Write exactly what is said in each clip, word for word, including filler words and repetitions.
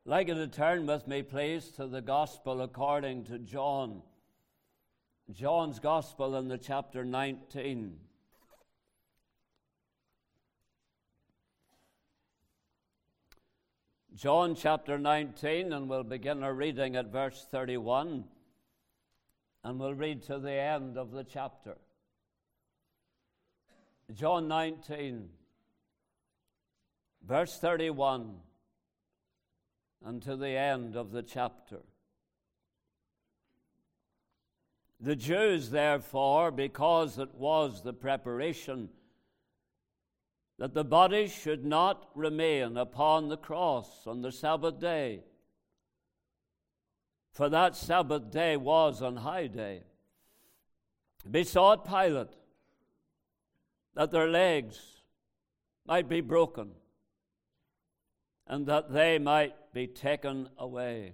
I'd like you to turn with me, please, to the Gospel according to John. John's Gospel in the chapter nineteen. John chapter nineteen, and we'll begin our reading at verse thirty-one, and we'll read to the end of the chapter. John nineteen, verse thirty-one, and to the end of the chapter. The Jews, therefore, because it was the preparation that the body should not remain upon the cross on the Sabbath day, for that Sabbath day was an high day, besought Pilate that their legs might be broken and that they might be taken away.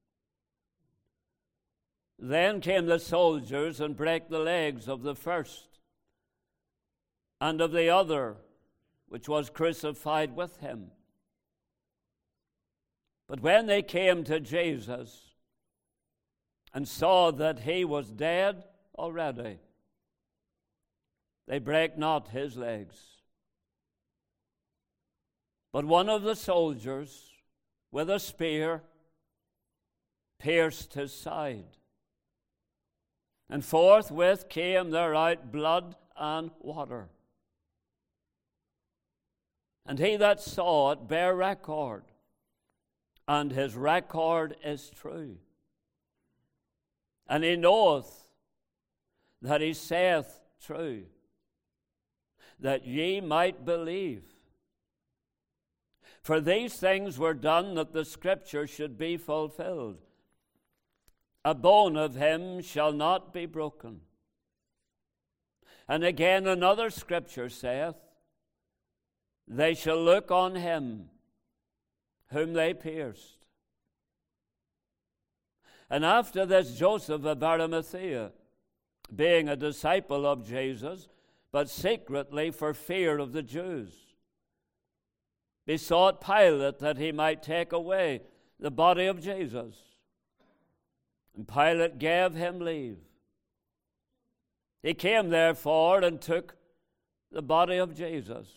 Then came the soldiers and brake the legs of the first and of the other which was crucified with him. But when they came to Jesus and saw that he was dead already, they brake not his legs. But one of the soldiers with a spear pierced his side, and forthwith came there out blood and water. And he that saw it bare record, and his record is true. And he knoweth that he saith true, that ye might believe. For these things were done that the Scripture should be fulfilled. A bone of him shall not be broken. And again another Scripture saith, they shall look on him whom they pierced. And after this Joseph of Arimathea, being a disciple of Jesus, but secretly for fear of the Jews, besought Pilate that he might take away the body of Jesus. And Pilate gave him leave. He came therefore and took the body of Jesus.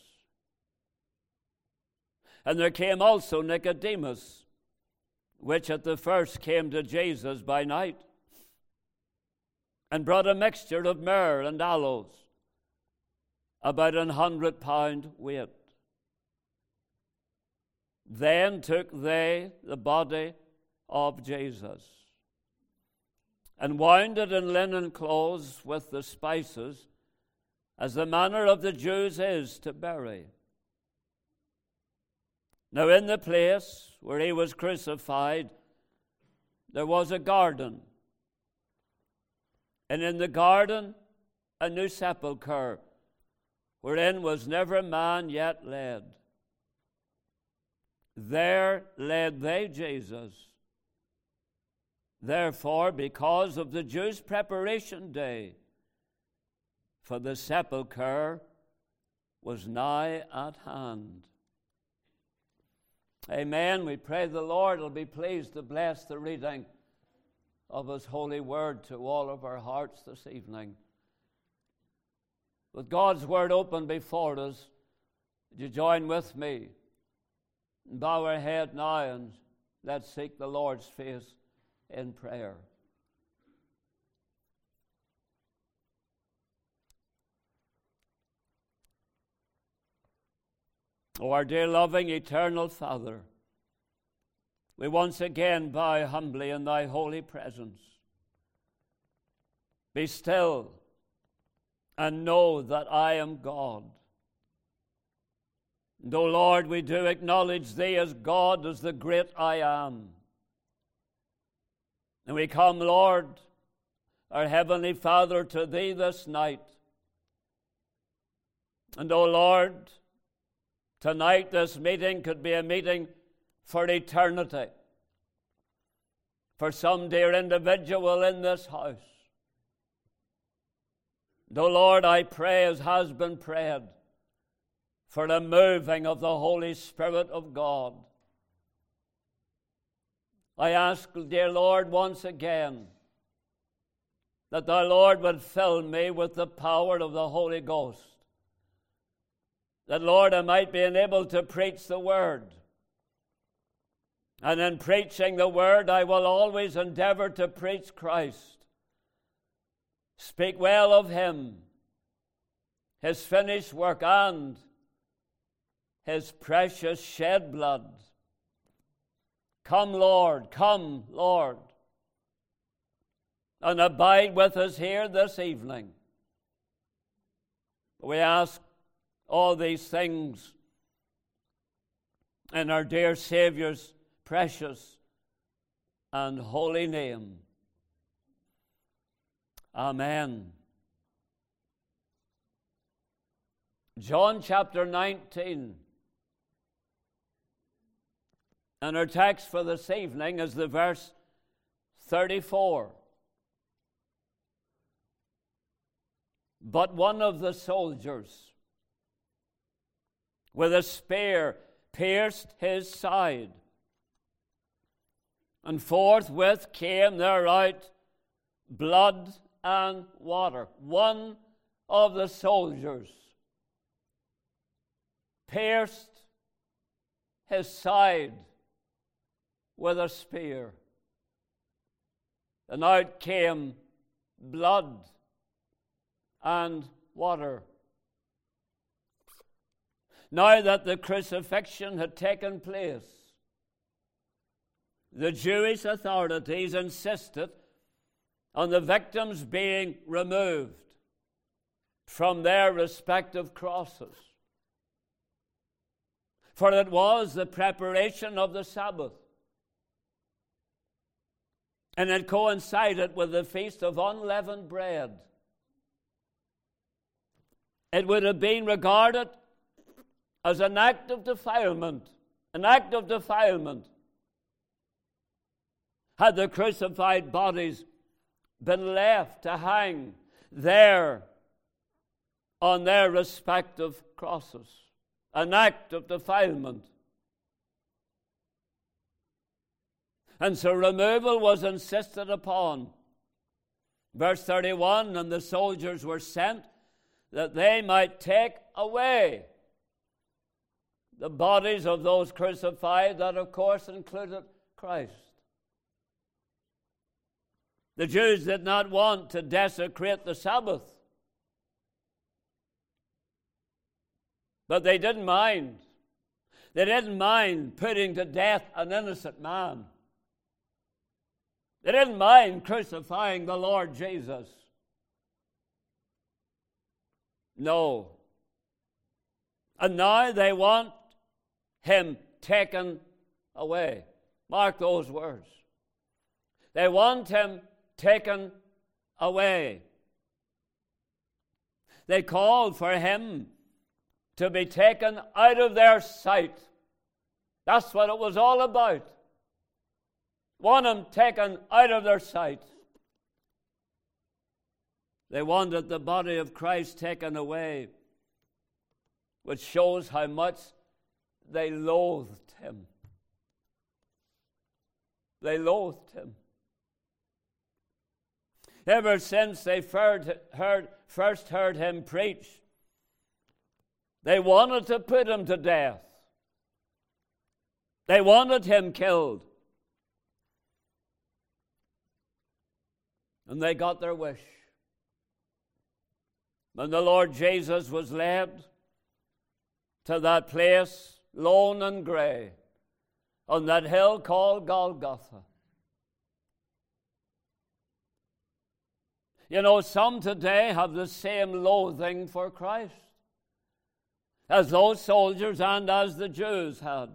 And there came also Nicodemus, which at the first came to Jesus by night, and brought a mixture of myrrh and aloes, about an hundred pound weight. Then took they the body of Jesus, and wound it in linen clothes with the spices, as the manner of the Jews is to bury. Now in the place where he was crucified, there was a garden, and in the garden a new sepulchre, wherein was never man yet laid. There laid they Jesus. Therefore, because of the Jews' preparation day, for the sepulchre was nigh at hand. Amen. We pray the Lord will be pleased to bless the reading of his holy word to all of our hearts this evening. With God's word open before us, would you join with me? Bow our head now and let's seek the Lord's face in prayer. O our dear, loving, eternal Father, we once again bow humbly in thy holy presence. Be still and know that I am God. And, O Lord, we do acknowledge thee as God, as the great I am. And we come, Lord, our Heavenly Father, to thee this night. And, O Lord, tonight this meeting could be a meeting for eternity, for some dear individual in this house. And, O Lord, I pray, as has been prayed, for the moving of the Holy Spirit of God. I ask, dear Lord, once again, that Thou, Lord, would fill me with the power of the Holy Ghost. That, Lord, I might be enabled to preach the Word. And in preaching the Word, I will always endeavor to preach Christ. Speak well of Him, His finished work, and His precious shed blood. Come, Lord, come, Lord, and abide with us here this evening. We ask all these things in our dear Savior's precious and holy name. Amen. John chapter nineteen. And our text for this evening is the verse thirty-four. But one of the soldiers, with a spear, pierced his side, and forthwith came there out blood and water. One of the soldiers pierced his side with a spear, and out came blood and water. Now that the crucifixion had taken place, the Jewish authorities insisted on the victims being removed from their respective crosses. For it was the preparation of the Sabbath, and it coincided with the Feast of Unleavened Bread. It would have been regarded as an act of defilement, an act of defilement, had the crucified bodies been left to hang there on their respective crosses. An act of defilement. And so removal was insisted upon. Verse thirty-one, and the soldiers were sent that they might take away the bodies of those crucified. That, of course, included Christ. The Jews did not want to desecrate the Sabbath, but they didn't mind. They didn't mind putting to death an innocent man. They didn't mind crucifying the Lord Jesus. No. And now they want him taken away. Mark those words. They want him taken away. They called for him to be taken out of their sight. That's what it was all about. Want him taken out of their sight. They wanted the body of Christ taken away, which shows how much they loathed him. They loathed him. Ever since they heard, heard, first heard him preach, they wanted to put him to death. They wanted him killed. And they got their wish. When the Lord Jesus was led to that place, lone and gray, on that hill called Golgotha. You know, some today have the same loathing for Christ as those soldiers and as the Jews had.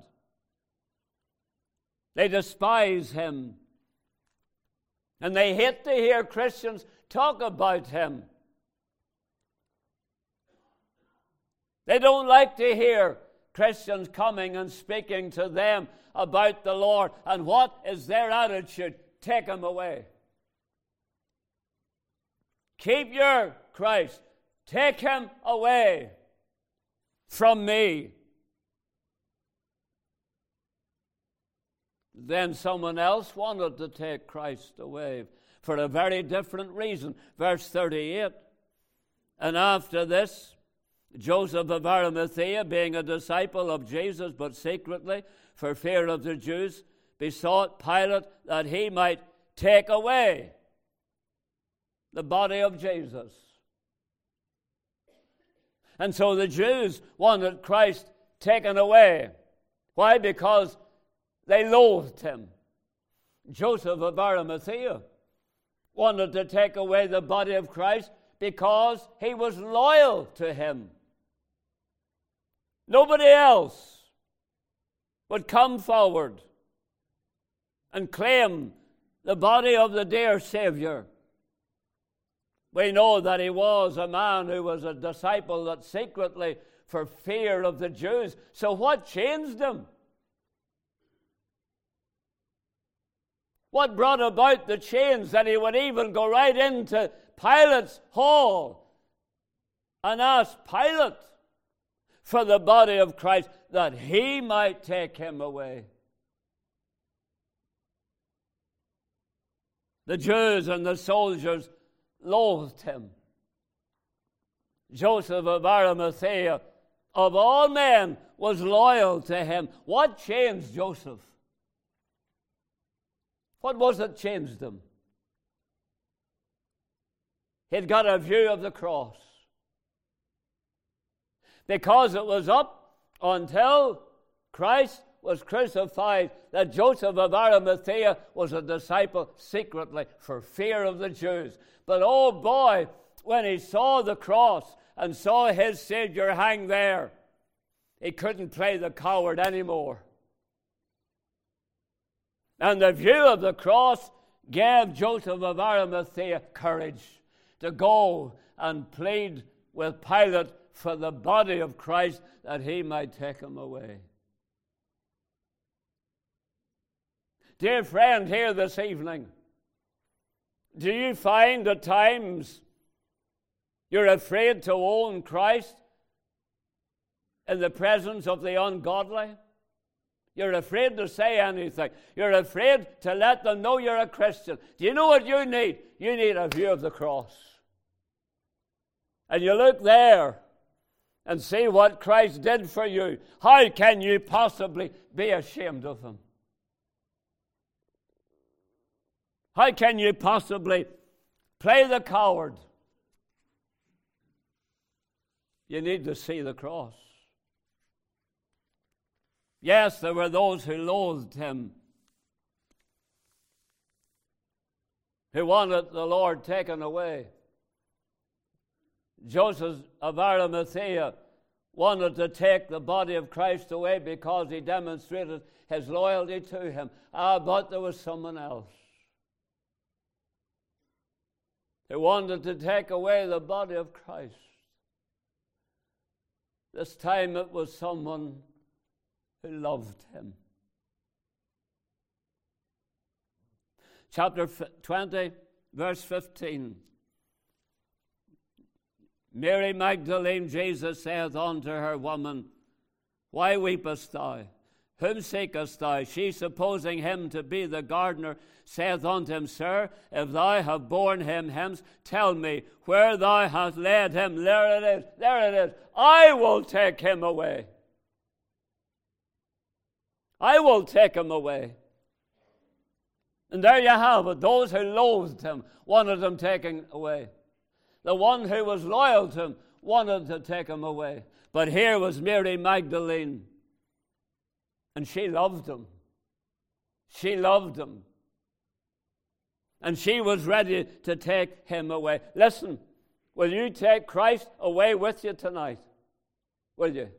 They despise him. And they hate to hear Christians talk about him. They don't like to hear Christians coming and speaking to them about the Lord. And what is their attitude? Take him away. Keep your Christ. Take him away from me. Then someone else wanted to take Christ away for a very different reason. Verse thirty-eight. And after this, Joseph of Arimathea, being a disciple of Jesus, but secretly, for fear of the Jews, besought Pilate that he might take away the body of Jesus. And so the Jews wanted Christ taken away. Why? Because they loathed him. Joseph of Arimathea wanted to take away the body of Christ because he was loyal to him. Nobody else would come forward and claim the body of the dear Savior. We know that he was a man who was a disciple that secretly, for fear of the Jews. So what changed him? What brought about the change that he would even go right into Pilate's hall and ask Pilate for the body of Christ that he might take him away? The Jews and the soldiers loathed him. Joseph of Arimathea, of all men, was loyal to him. What changed Joseph? What was it changed him? He'd got a view of the cross. Because it was up until Christ was crucified that Joseph of Arimathea was a disciple secretly for fear of the Jews. But oh boy, when he saw the cross and saw his Savior hang there, he couldn't play the coward anymore. And the view of the cross gave Joseph of Arimathea courage to go and plead with Pilate for the body of Christ that he might take him away. Dear friend, here this evening, do you find at times you're afraid to own Christ in the presence of the ungodly? You're afraid to say anything. You're afraid to let them know you're a Christian. Do you know what you need? You need a view of the cross. And you look there and see what Christ did for you. How can you possibly be ashamed of him? How can you possibly play the coward? You need to see the cross. Yes, there were those who loathed him, who wanted the Lord taken away. Joseph of Arimathea wanted to take the body of Christ away because he demonstrated his loyalty to him. Ah, but there was someone else who wanted to take away the body of Christ. This time it was someone who loved him. Chapter twenty, verse fifteen. Mary Magdalene, Jesus saith unto her, Woman, why weepest thou? Whom seekest thou? She, supposing him to be the gardener, saith unto him, Sir, if thou have borne him hence, tell me where thou hast laid him. There it is, there it is. I will take him away. I will take him away. And there you have it. Those who loathed him wanted him taken away. The one who was loyal to him wanted to take him away. But here was Mary Magdalene, and she loved him. She loved him. And she was ready to take him away. Listen, will you take Christ away with you tonight? Will you?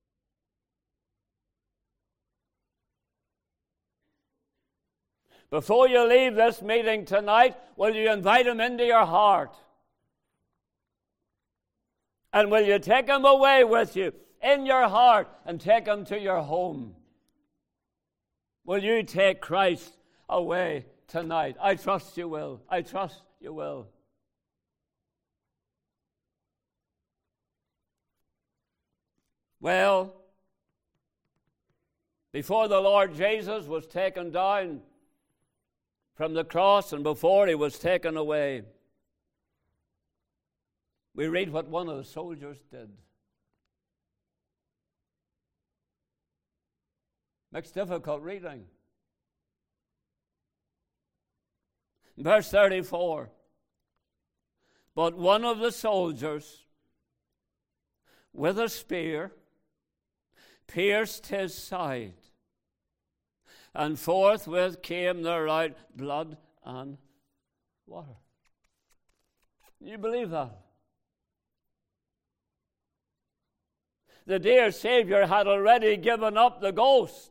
Before you leave this meeting tonight, will you invite him into your heart? And will you take him away with you in your heart and take him to your home? Will you take Christ away tonight? I trust you will. I trust you will. Well, Before the Lord Jesus was taken down from the cross and before he was taken away, we read what one of the soldiers did. Makes difficult reading. Verse thirty-four. But one of the soldiers with a spear pierced his side, and forthwith came there out blood and water. You believe that? The dear Savior had already given up the ghost.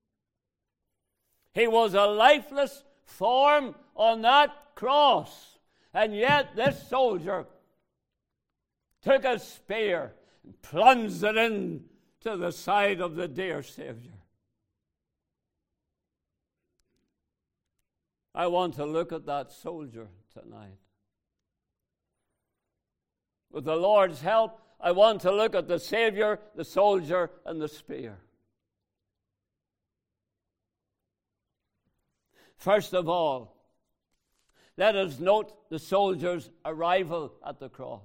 He was a lifeless form on that cross. And yet this soldier took a spear and plunged it into the side of the dear Savior. I want to look at that soldier tonight. With the Lord's help, I want to look at the Savior, the soldier, and the spear. First of all, let us note the soldier's arrival at the cross.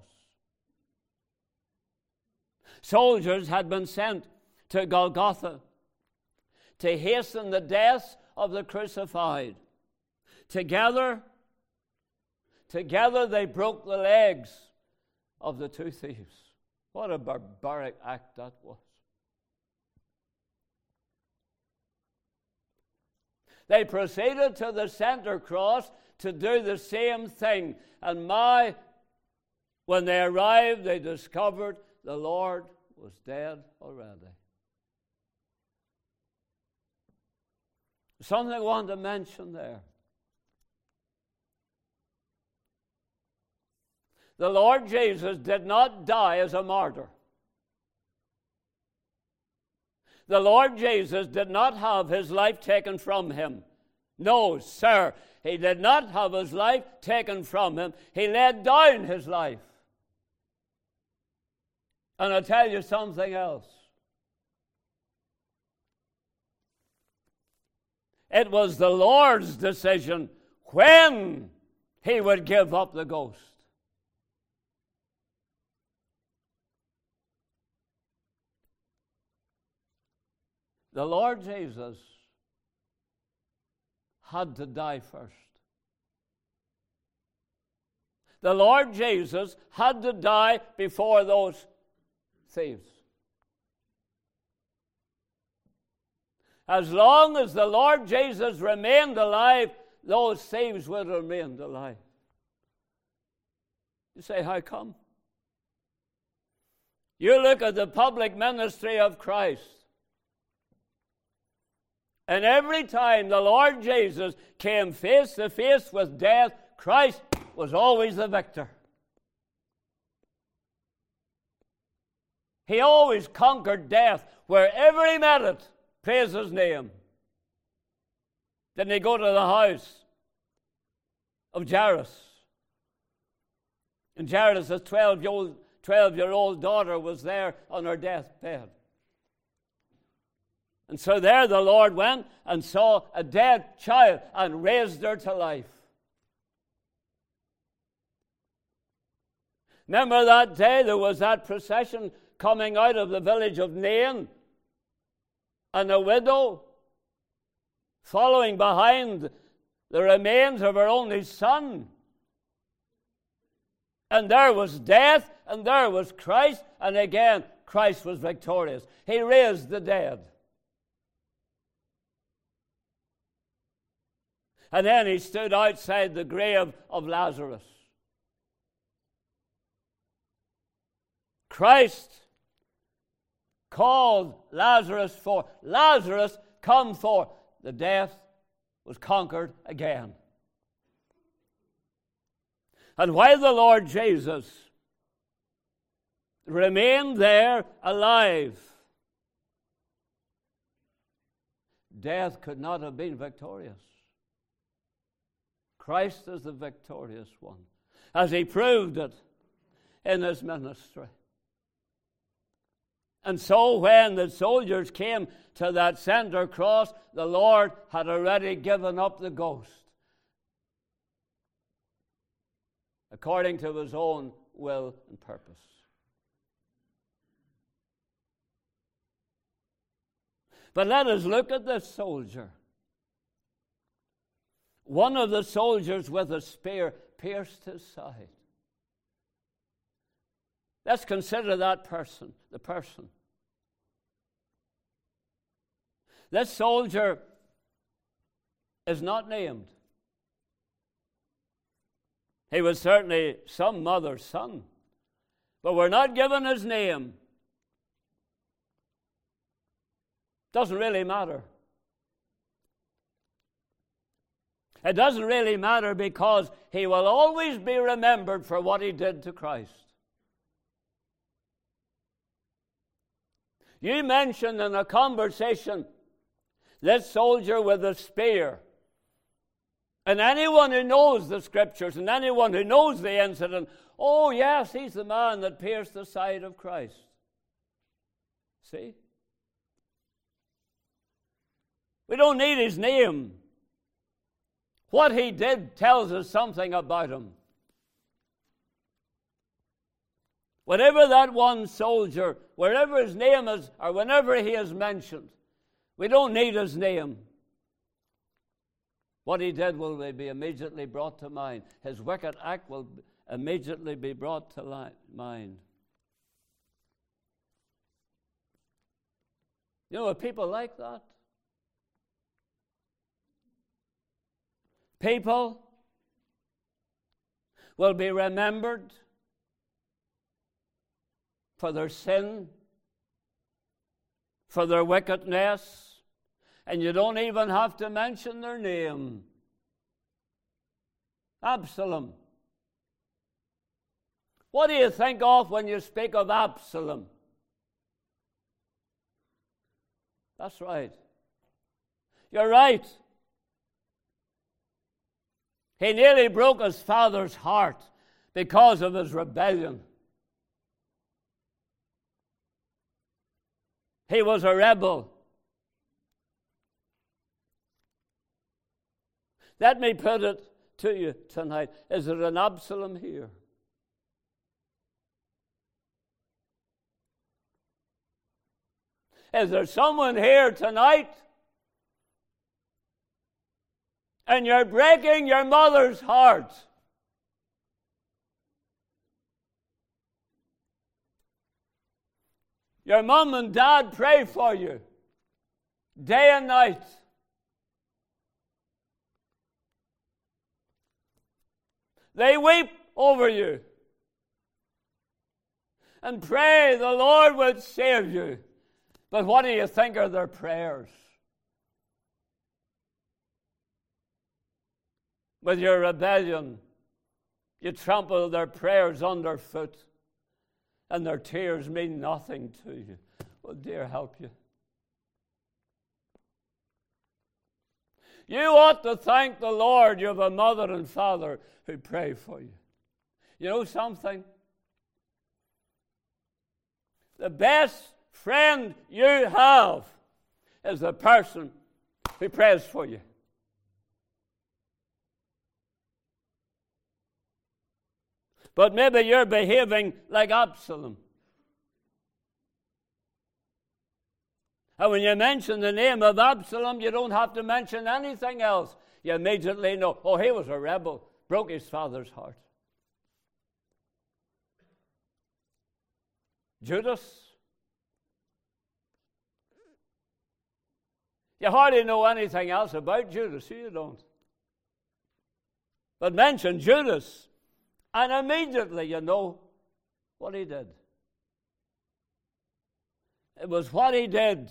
Soldiers had been sent to Golgotha to hasten the death of the crucified. Together, together they broke the legs of the two thieves. What a barbaric act that was. They proceeded to the center cross to do the same thing. And my, when they arrived, they discovered the Lord was dead already. Something I want to mention there. The Lord Jesus did not die as a martyr. The Lord Jesus did not have his life taken from him. No, sir, he did not have his life taken from him. He laid down his life. And I'll tell you something else. It was the Lord's decision when he would give up the ghost. The Lord Jesus had to die first. The Lord Jesus had to die before those thieves. As long as the Lord Jesus remained alive, those thieves would have remained alive. You say, how come? You look at the public ministry of Christ. And every time the Lord Jesus came face to face with death, Christ was always the victor. He always conquered death wherever he met it. Praise his name. Didn't he go to the house of Jairus? And Jairus' twelve-year-old daughter was there on her deathbed. And so there the Lord went and saw a dead child and raised her to life. Remember that day there was that procession coming out of the village of Nain, and a widow following behind the remains of her only son. And there was death, and there was Christ, and again Christ was victorious. He raised the dead. And then he stood outside the grave of Lazarus. Christ called Lazarus forth. Lazarus, come forth. The death was conquered again. And while the Lord Jesus remained there alive, death could not have been victorious. Christ is the victorious one, as he proved it in his ministry. And so when the soldiers came to that center cross, the Lord had already given up the ghost according to his own will and purpose. But let us look at this soldier. One of the soldiers with a spear pierced his side. Let's consider that person, the person. This soldier is not named. He was certainly some mother's son, but we're not given his name. Doesn't really matter. It doesn't really matter because he will always be remembered for what he did to Christ. You mentioned in a conversation this soldier with a spear. And anyone who knows the Scriptures and anyone who knows the incident, oh yes, he's the man that pierced the side of Christ. See? We don't need his name. What he did tells us something about him. Whatever that one soldier, wherever his name is, or whenever he is mentioned, we don't need his name. What he did will be immediately brought to mind. His wicked act will immediately be brought to li- mind. You know, are people like that? People will be remembered for their sin, for their wickedness, and you don't even have to mention their name. Absalom. What do you think of when you speak of Absalom? That's right. You're right. He nearly broke his father's heart because of his rebellion. He was a rebel. Let me put it to you tonight. Is there an Absalom here? Is there someone here tonight and you're breaking your mother's heart? Your mom and dad pray for you day and night. They weep over you and pray the Lord would save you. But what do you think are their prayers? With your rebellion, you trample their prayers underfoot, and their tears mean nothing to you. Well, dear, help you. You ought to thank the Lord you have a mother and father who pray for you. You know something? The best friend you have is the person who prays for you. But maybe you're behaving like Absalom. And when you mention the name of Absalom, you don't have to mention anything else. You immediately know, oh, he was a rebel, broke his father's heart. Judas. You hardly know anything else about Judas, you don't. But mention Judas, and immediately you know what he did. It was what he did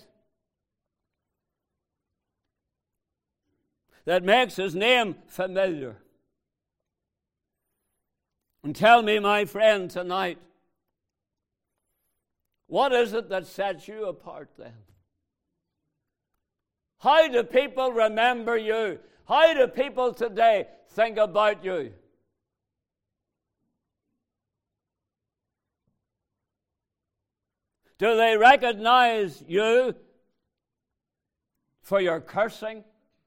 that makes his name familiar. And tell me, my friend, tonight, what is it that sets you apart then? How do people remember you? How do people today think about you? Do they recognize you for your cursing,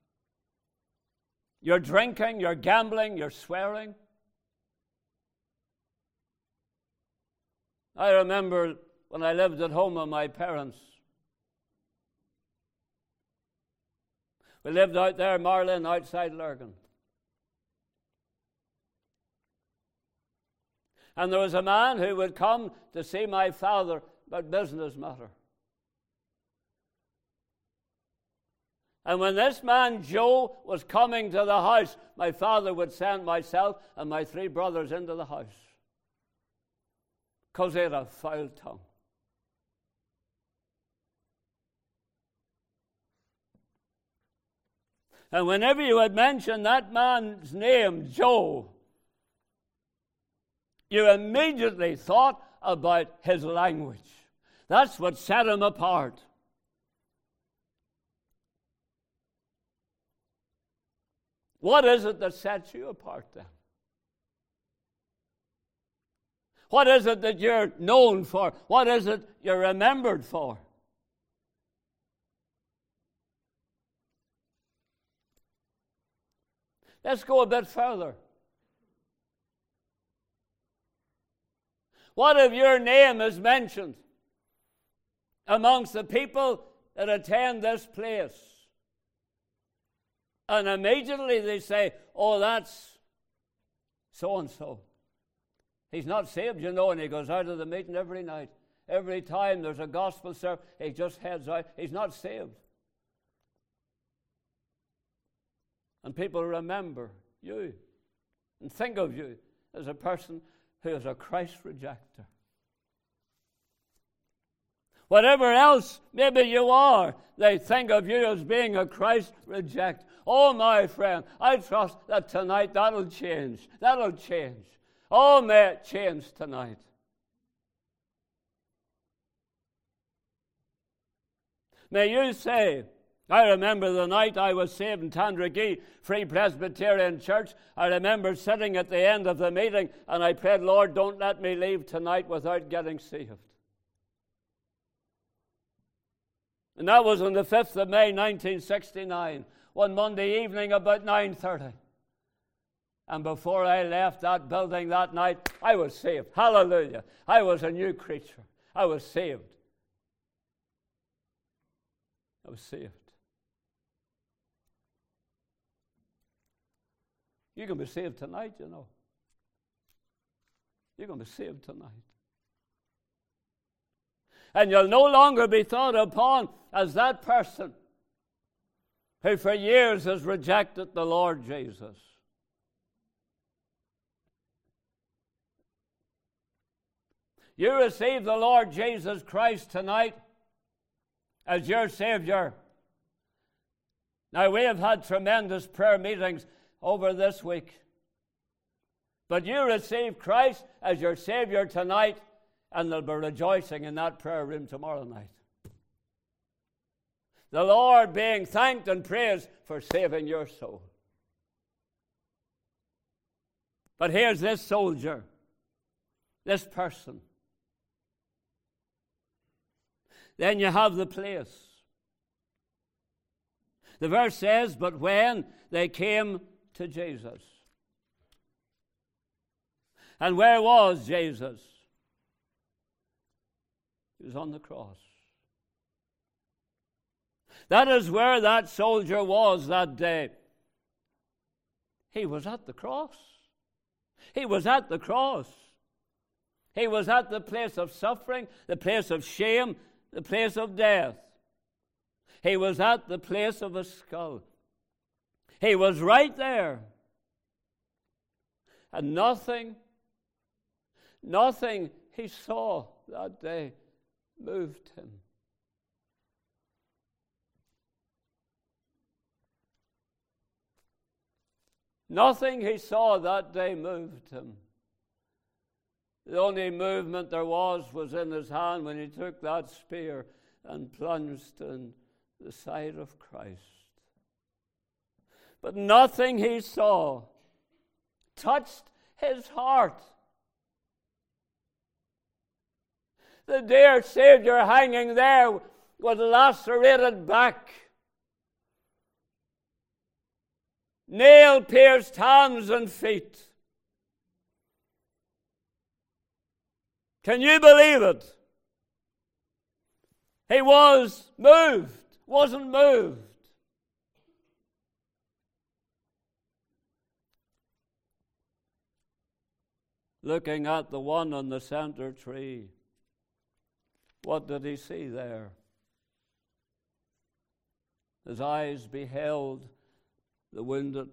your drinking, your gambling, your swearing? I remember when I lived at home with my parents. We lived out there, Marlin, outside Lurgan. And there was a man who would come to see my father about business matter. And when this man, Joe, was coming to the house, my father would send myself and my three brothers into the house, because they had a foul tongue. And whenever you would mention that man's name, Joe, you immediately thought about his language. That's what set him apart. What is it that sets you apart then? What is it that you're known for? What is it you're remembered for? Let's go a bit further. What if your name is mentioned amongst the people that attend this place? And immediately they say, oh, that's so-and-so. He's not saved, you know, and he goes out of the meeting every night. Every time there's a gospel service, he just heads out. He's not saved. And people remember you and think of you as a person who is a Christ rejecter. Whatever else maybe you are, they think of you as being a Christ rejecter. Oh, my friend, I trust that tonight that'll change. That'll change. Oh, may it change tonight. May you say, I remember the night I was saved in Tandragee Free Presbyterian Church. I remember sitting at the end of the meeting and I prayed, Lord, don't let me leave tonight without getting saved. And that was on the fifth of May, nineteen sixty-nine, one Monday evening about nine thirty. And before I left that building that night, I was saved. Hallelujah. I was a new creature. I was saved. I was saved. You can be saved tonight, you know. You're going to be saved tonight. And you'll no longer be thought upon as that person who for years has rejected the Lord Jesus. You receive the Lord Jesus Christ tonight as your Savior. Now, we have had tremendous prayer meetings over this week. But you receive Christ as your Savior tonight, and they'll be rejoicing in that prayer room tomorrow night. The Lord being thanked and praised for saving your soul. But here's this soldier, this person. Then you have the place. The verse says, but when they came to Jesus. And where was Jesus? He was on the cross. That is where that soldier was that day. He was at the cross. He was at the cross. He was at the place of suffering, the place of shame, the place of death. He was at the place of a skull. He was right there. And nothing, nothing he saw that day moved him. Nothing he saw that day moved him. The only movement there was was in his hand when he took that spear and plunged in the side of Christ. But nothing he saw touched his heart. The dear Savior hanging there with lacerated back, nail-pierced hands and feet. Can you believe it? He was moved, wasn't moved. Looking at the one on the center tree, what did he see there? His eyes beheld the wounded,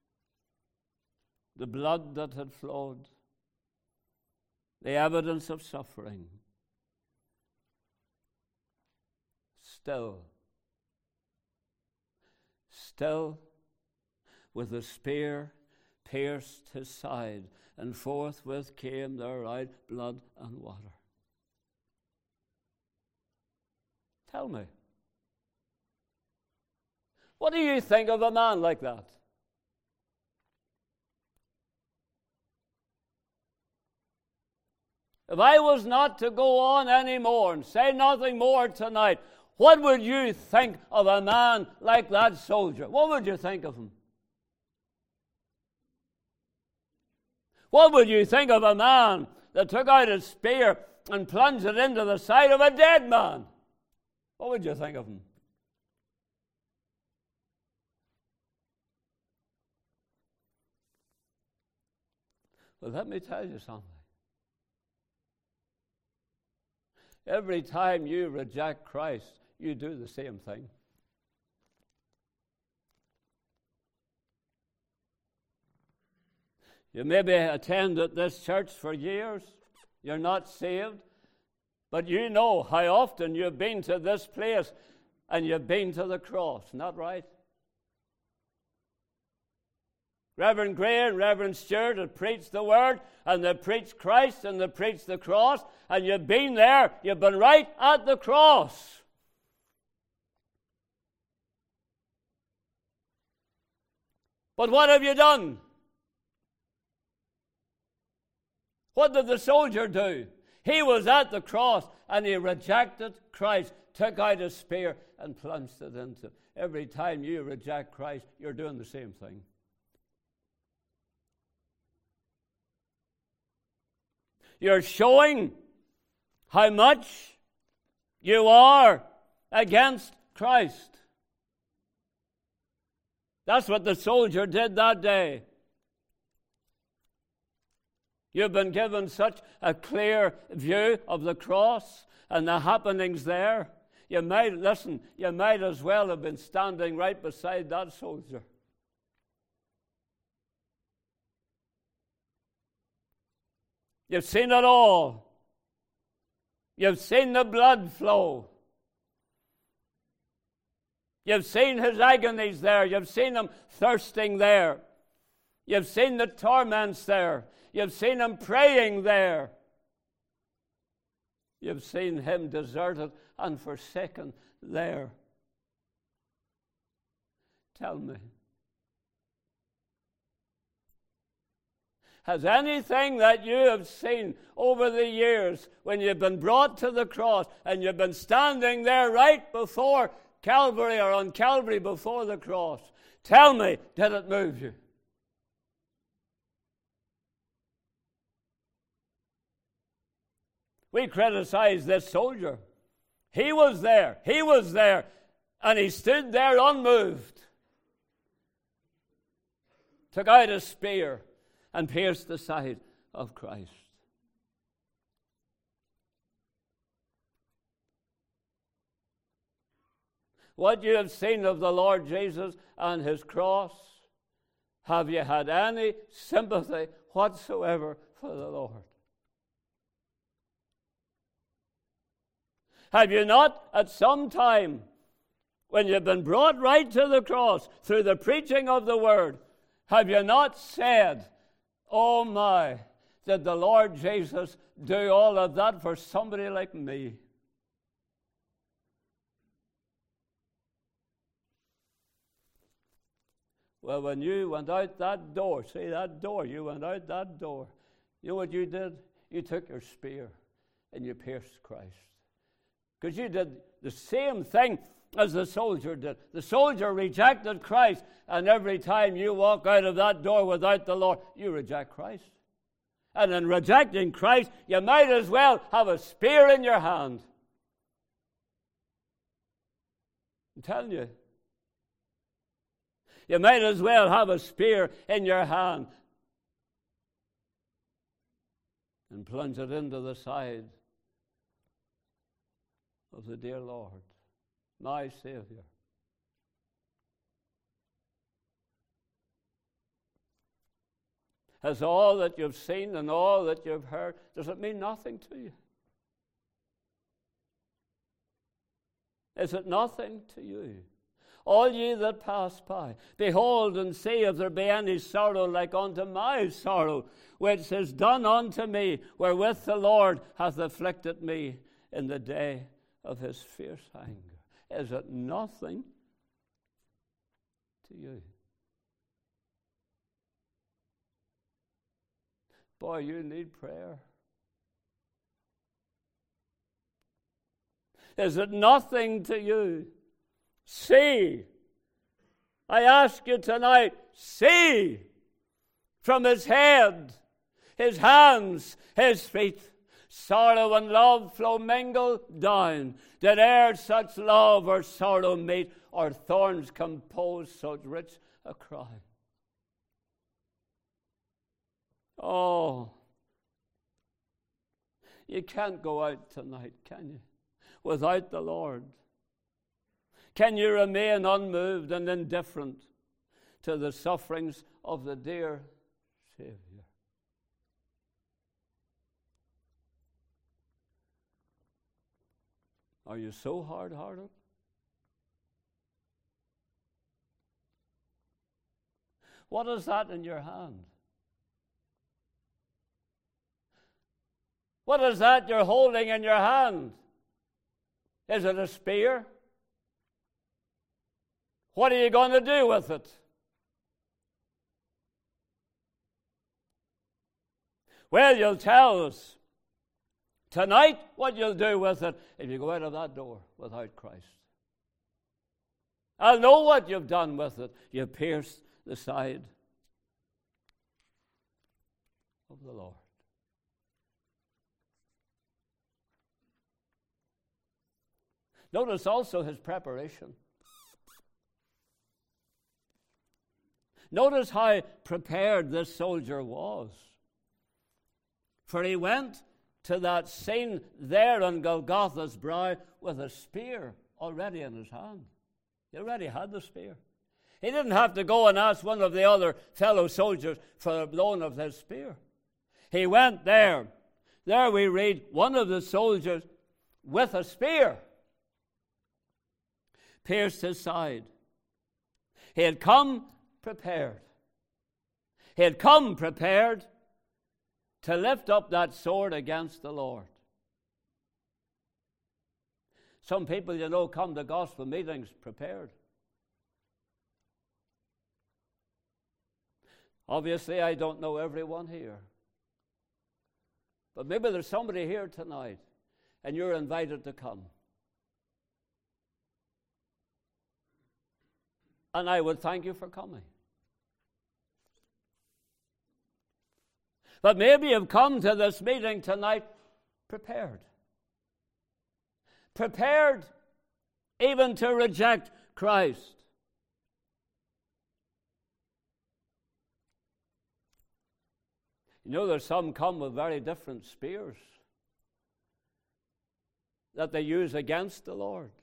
the blood that had flowed, the evidence of suffering. Still, still, with the spear pierced his side, and forthwith came there out blood and water. Tell me, what do you think of a man like that? If I was not to go on any more and say nothing more tonight, what would you think of a man like that soldier? What would you think of him? What would you think of a man that took out his spear and plunged it into the side of a dead man? What would you think of him? Well, let me tell you something. Every time you reject Christ, you do the same thing. You maybe attended this church for years. You're not saved. But you know how often you've been to this place and you've been to the cross. Not right? Reverend Gray and Reverend Stewart have preached the Word, and they preached Christ, and they preached the cross, and you've been there. You've been right at the cross. But what have you done? What did the soldier do? He was at the cross, and he rejected Christ, took out his spear, and plunged it into it. Every time you reject Christ, you're doing the same thing. You're showing how much you are against Christ. That's what the soldier did that day. You've been given such a clear view of the cross and the happenings there. You might, listen, you might as well have been standing right beside that soldier. You've seen it all. You've seen the blood flow. You've seen his agonies there. You've seen him thirsting there. You've seen the torments there. You've seen him praying there. You've seen him deserted and forsaken there. Tell me, has anything that you have seen over the years when you've been brought to the cross and you've been standing there right before Calvary or on Calvary before the cross, tell me, did it move you? We criticize this soldier. He was there. He was there. And he stood there unmoved. Took out a spear and pierced the side of Christ. What you have seen of the Lord Jesus and his cross, have you had any sympathy whatsoever for the Lord? Have you not at some time, when you've been brought right to the cross through the preaching of the Word, have you not said, oh my, did the Lord Jesus do all of that for somebody like me? Well, when you went out that door, see that door, you went out that door, you know what you did? You took your spear and you pierced Christ. Because you did the same thing as the soldier did. The soldier rejected Christ, and every time you walk out of that door without the Lord, you reject Christ. And in rejecting Christ, you might as well have a spear in your hand. I'm telling you. You might as well have a spear in your hand and plunge it into the side of the dear Lord, my Savior. Has all that you've seen and all that you've heard, does it mean nothing to you? Is it nothing to you? All ye that pass by, behold and see if there be any sorrow like unto my sorrow, which is done unto me, wherewith the Lord hath afflicted me in the day of his fierce anger. Is it nothing to you? Boy, you need prayer. Is it nothing to you? See. I ask you tonight, see from his head, his hands, his feet. Sorrow and love flow mingled down. Did e'er such love or sorrow meet, or thorns compose so rich a crown? Oh, you can't go out tonight, can you, without the Lord? Can you remain unmoved and indifferent to the sufferings of the dear Savior? Are you so hard-hearted? What is that in your hand? What is that you're holding in your hand? Is it a spear? What are you going to do with it? Well, you'll tell us tonight what you'll do with it if you go out of that door without Christ. I'll know what you've done with it. You pierced the side of the Lord. Notice also his preparation. Notice how prepared this soldier was. For he went to that scene there on Golgotha's brow with a spear already in his hand. He already had the spear. He didn't have to go and ask one of the other fellow soldiers for the loan of his spear. He went there. There we read, one of the soldiers with a spear pierced his side. He had come prepared. He had come prepared to lift up that sword against the Lord. Some people, you know, come to gospel meetings prepared. Obviously, I don't know everyone here. But maybe there's somebody here tonight, and you're invited to come. And I would thank you for coming. But maybe you've come to this meeting tonight prepared. Prepared even to reject Christ. You know, there's some come with very different spears that they use against the Lord.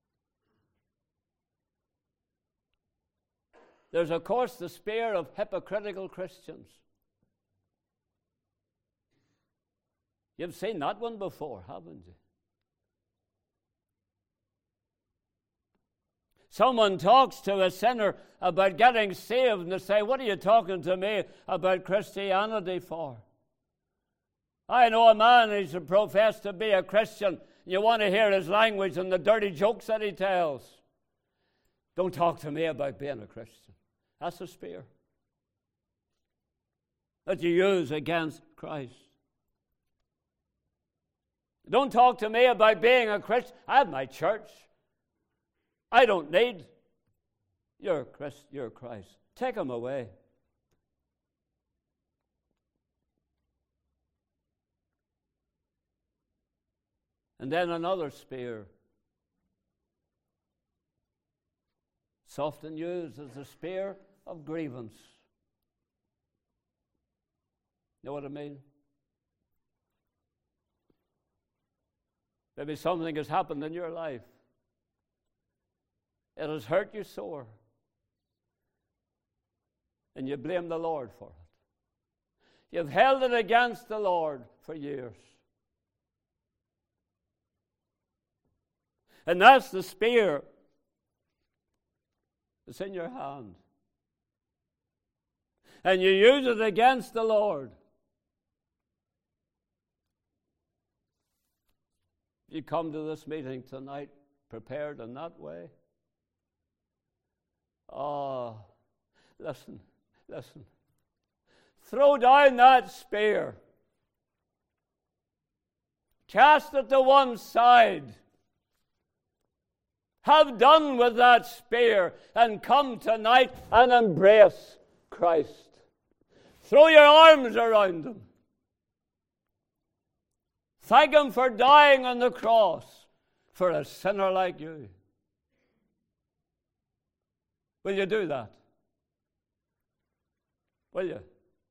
There's, of course, the spear of hypocritical Christians. You've seen that one before, haven't you? Someone talks to a sinner about getting saved, and they say, "What are you talking to me about Christianity for?" I know a man who's professed to be a Christian. You want to hear his language and the dirty jokes that he tells. Don't talk to me about being a Christian. That's a spear that you use against Christ. Don't talk to me about being a Christian. I have my church. I don't need your Christ, your Christ. Take him away. And then another spear. It's often used as a spear of grievance. You know what I mean? Maybe something has happened in your life. It has hurt you sore. And you blame the Lord for it. You've held it against the Lord for years. And that's the spear that's in your hand. And you use it against the Lord. You come to this meeting tonight prepared in that way. Oh, listen, listen. Throw down that spear. Cast it to one side. Have done with that spear and come tonight and embrace Christ. Throw your arms around him. Thank him for dying on the cross for a sinner like you. Will you do that? Will you?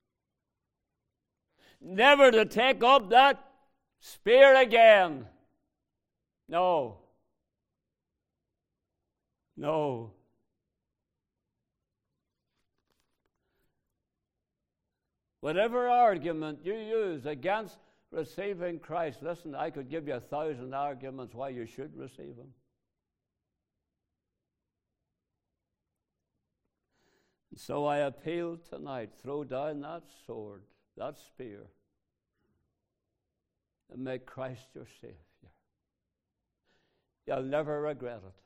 Never to take up that spear again. No. No. Whatever argument you use against receiving Christ, listen, I could give you a thousand arguments why you should receive him. And so I appeal tonight, throw down that sword, that spear, and make Christ your Savior. You'll never regret it.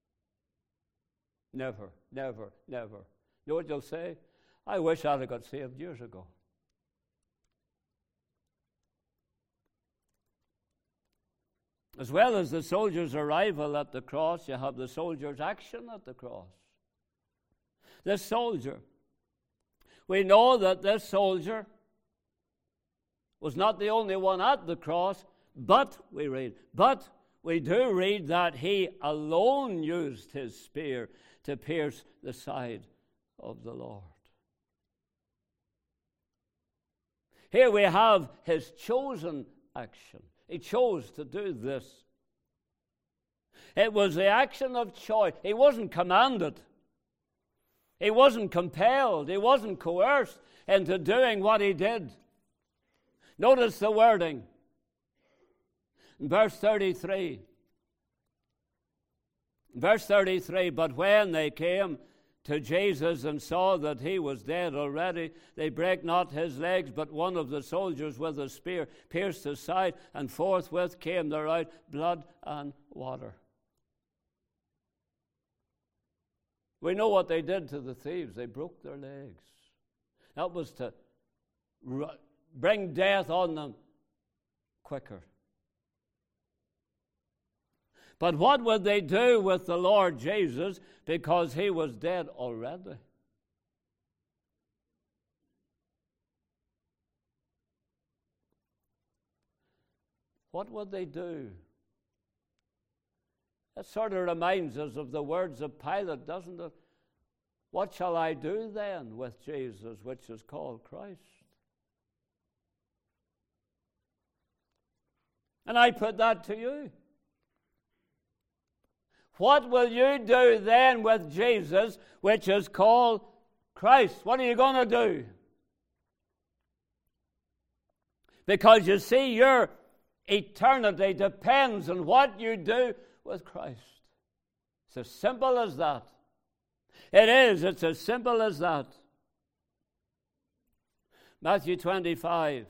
Never, never, never. You know what you'll say? I wish I'd have got saved years ago. As well as the soldier's arrival at the cross, you have the soldier's action at the cross. This soldier, we know that this soldier was not the only one at the cross, but, we read, but we do read that he alone used his spear to pierce the side of the Lord. Here we have his chosen action. He chose to do this. It was the action of choice. He wasn't commanded. He wasn't compelled. He wasn't coerced into doing what he did. Notice the wording. In verse thirty-three. Verse thirty-three, but when they came to Jesus and saw that he was dead already, they brake not his legs, but one of the soldiers with a spear pierced his side, and forthwith came there out blood and water. We know what they did to the thieves. They broke their legs. That was to r- bring death on them quicker. But what would they do with the Lord Jesus because he was dead already? What would they do? That sort of reminds us of the words of Pilate, doesn't it? What shall I do then with Jesus, which is called Christ? And I put that to you. What will you do then with Jesus, which is called Christ? What are you going to do? Because you see, your eternity depends on what you do with Christ. It's as simple as that. It is. It's as simple as that. Matthew twenty-five,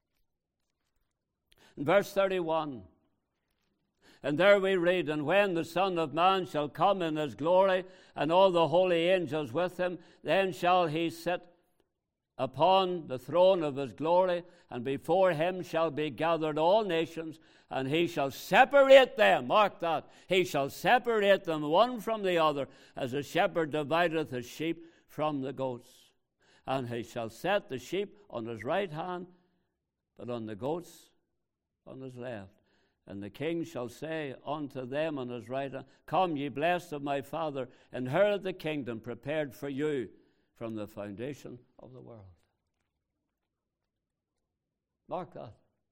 verse thirty-one. And there we read, and when the Son of Man shall come in his glory, and all the holy angels with him, then shall he sit upon the throne of his glory, and before him shall be gathered all nations, and he shall separate them. Mark that. He shall separate them one from the other, as a shepherd divideth his sheep from the goats. And he shall set the sheep on his right hand, but on the goats on his left. And the king shall say unto them on his right hand, Come, ye blessed of my Father, inherit the kingdom prepared for you from the foundation of the world. Mark that.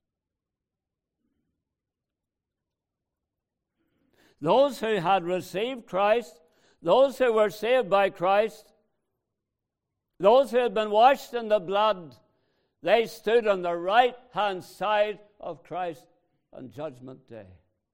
Those who had received Christ, those who were saved by Christ, those who had been washed in the blood, they stood on the right-hand side of Christ on Judgment Day.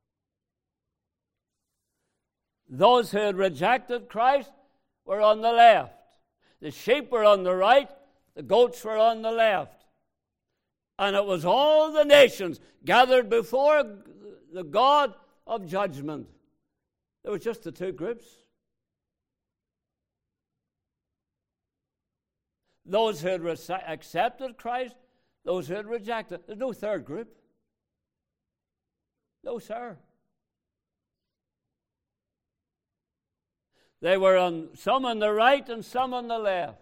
Those who had rejected Christ were on the left. The sheep were on the right, the goats were on the left. And it was all the nations gathered before the God of judgment. There was just the two groups. Those who had re- accepted Christ, those who had rejected. There's no third group. No, sir. They were on some on the right and some on the left.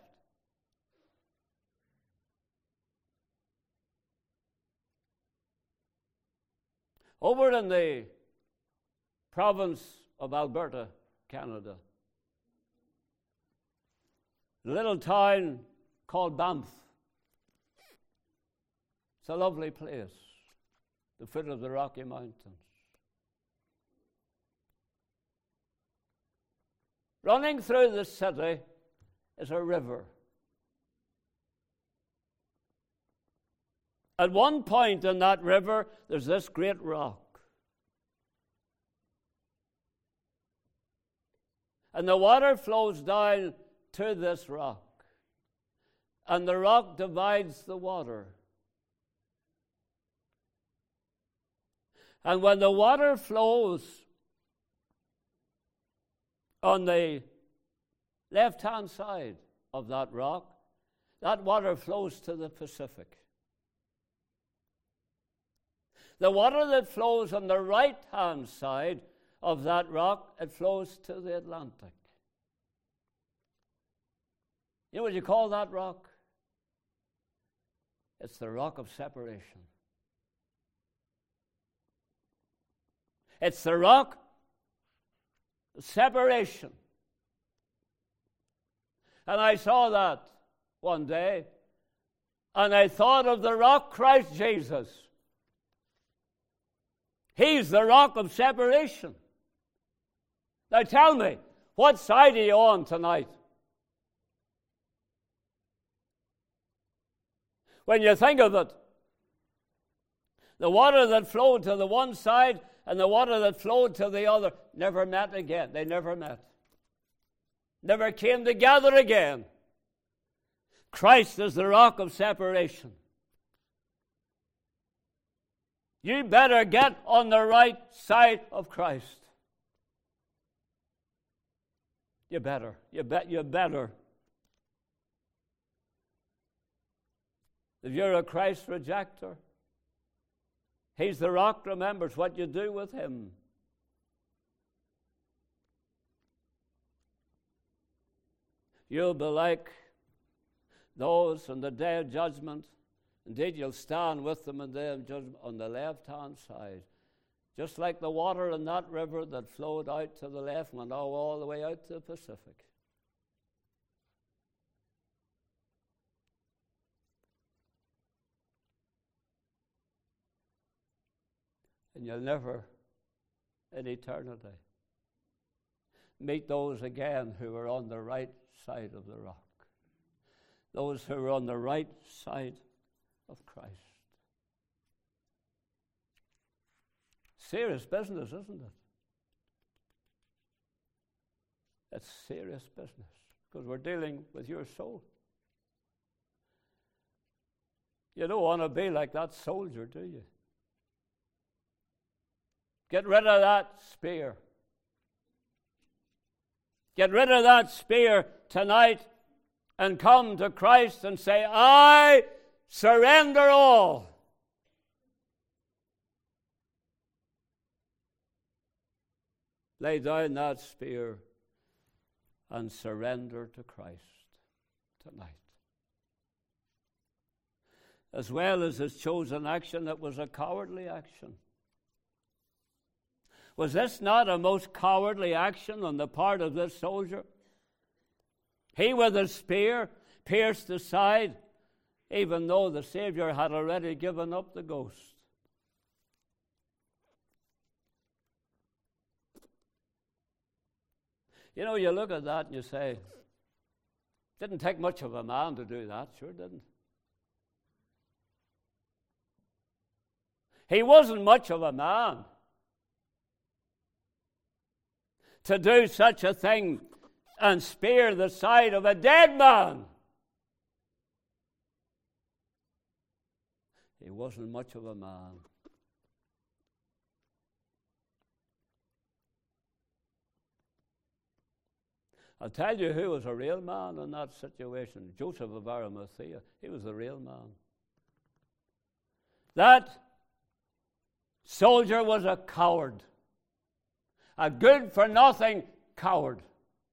Over in the province of Alberta, Canada, a little town called Banff. It's a lovely place, the foot of the Rocky Mountains. Running through the city is a river. At one point in that river, there's this great rock. And the water flows down to this rock. And the rock divides the water. And when the water flows on the left-hand side of that rock, that water flows to the Pacific. The water that flows on the right-hand side of that rock, it flows to the Atlantic. You know what you call that rock? It's the rock of separation. It's the rock of separation. And I saw that one day, and I thought of the rock Christ Jesus. He's the rock of separation. Now tell me, what side are you on tonight? When you think of it, the water that flowed to the one side and the water that flowed to the other never met again. They never met. Never came together again. Christ is the rock of separation. You better get on the right side of Christ. You better. You bet you better. If you're a Christ rejecter, He's the rock, remember, it's what you do with Him. You'll be like those on the day of judgment. Indeed, you'll stand with them in the day of judgment on the left-hand side. Just like the water in that river that flowed out to the left and went all the way out to the Pacific. And you'll never, in eternity, meet those again who are on the right side of the rock. Those who are on the right side of Christ. Serious business, isn't it? It's serious business because we're dealing with your soul. You don't want to be like that soldier, do you? Get rid of that spear. Get rid of that spear tonight and come to Christ and say, I surrender all. Lay down that spear and surrender to Christ tonight. As well as his chosen action, it was a cowardly action. Was this not a most cowardly action on the part of this soldier? He with his spear pierced the side, even though the Savior had already given up the ghost. You know, you look at that and you say, didn't take much of a man to do that. Sure didn't. He wasn't much of a man to do such a thing and spear the side of a dead man. He wasn't much of a man. I'll tell you who was a real man in that situation. Joseph of Arimathea. He was the real man. That soldier was a coward. A good-for-nothing coward.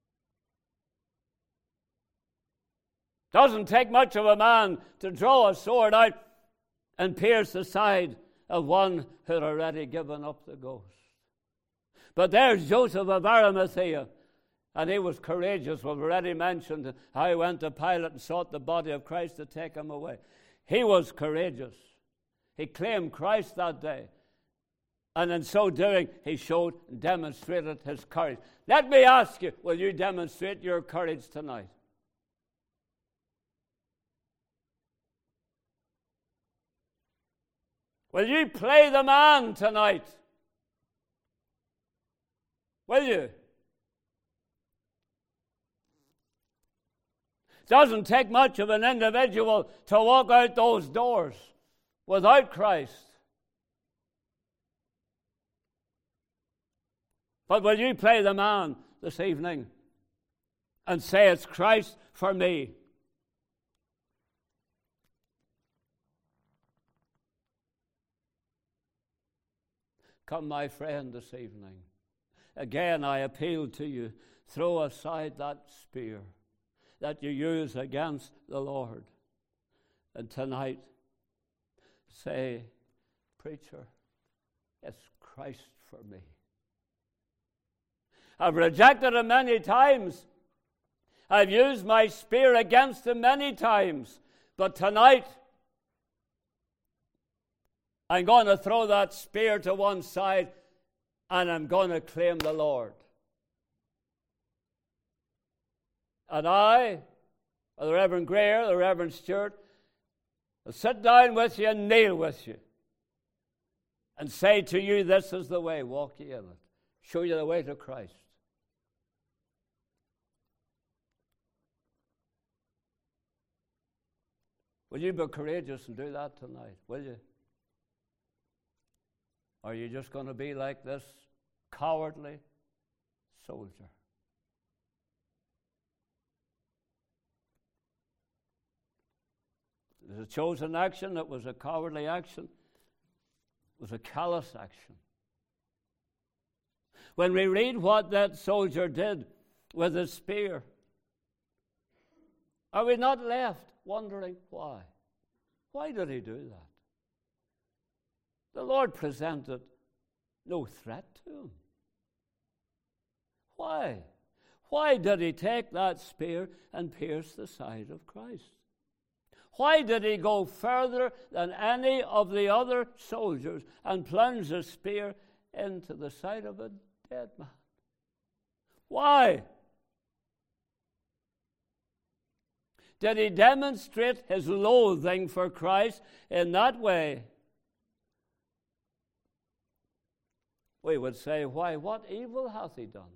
Doesn't take much of a man to draw a sword out and pierce the side of one who had already given up the ghost. But there's Joseph of Arimathea, and he was courageous. We've already mentioned how he went to Pilate and sought the body of Christ to take him away. He was courageous. He claimed Christ that day. And in so doing, he showed and demonstrated his courage. Let me ask you, will you demonstrate your courage tonight? Will you play the man tonight? Will you? Doesn't take much of an individual to walk out those doors without Christ. But will you play the man this evening and say, it's Christ for me? Come, my friend, this evening. Again, I appeal to you, throw aside that spear that you use against the Lord. And tonight, say, preacher, it's Christ for me. I've rejected him many times. I've used my spear against him many times. But tonight, I'm going to throw that spear to one side and I'm going to claim the Lord. And I, or the Reverend Greer, the Reverend Stewart, will sit down with you and kneel with you and say to you, this is the way, walk ye in it. Show you the way to Christ. Will you be courageous and do that tonight? Will you? Or are you just going to be like this cowardly soldier? It was a chosen action. It was a cowardly action. It was a callous action. When we read what that soldier did with his spear, are we not left wondering why? Why did he do that? The Lord presented no threat to him. Why? Why did he take that spear and pierce the side of Christ? Why did he go further than any of the other soldiers and plunge the spear into the side of a dead man? Why? Did he demonstrate his loathing for Christ in that way? We would say, why, what evil hath he done?